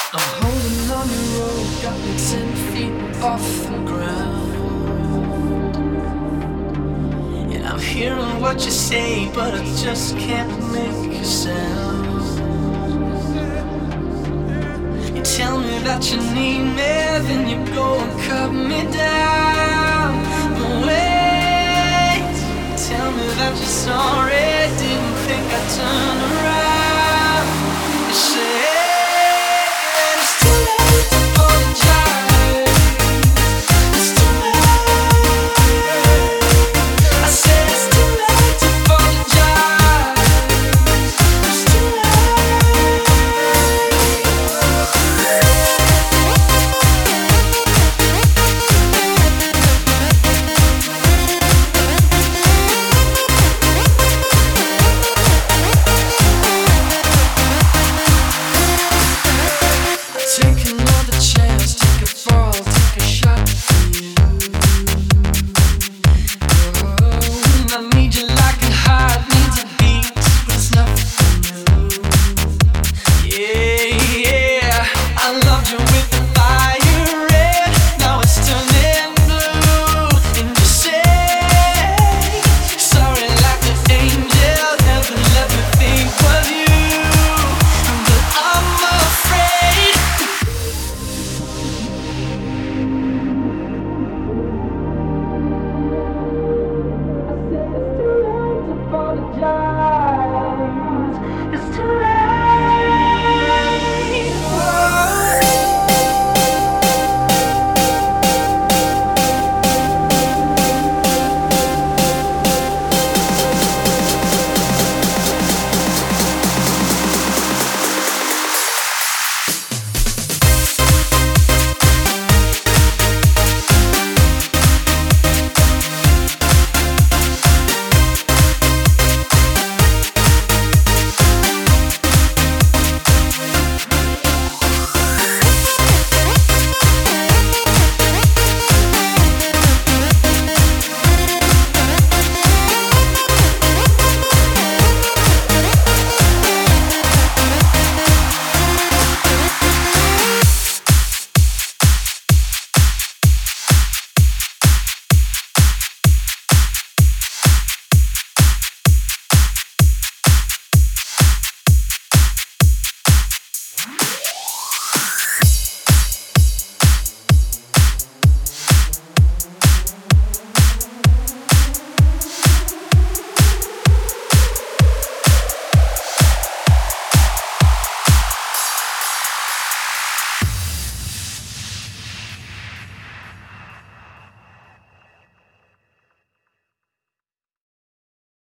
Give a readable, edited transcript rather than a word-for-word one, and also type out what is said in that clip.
I'm holding on your rope, got me 10 feet off the ground. And I'm hearing what you say, but I just can't make a sound. You tell me that you need me, then you go and cut me down. But wait, tell me that you're sorry, didn't think I'd turn around. You say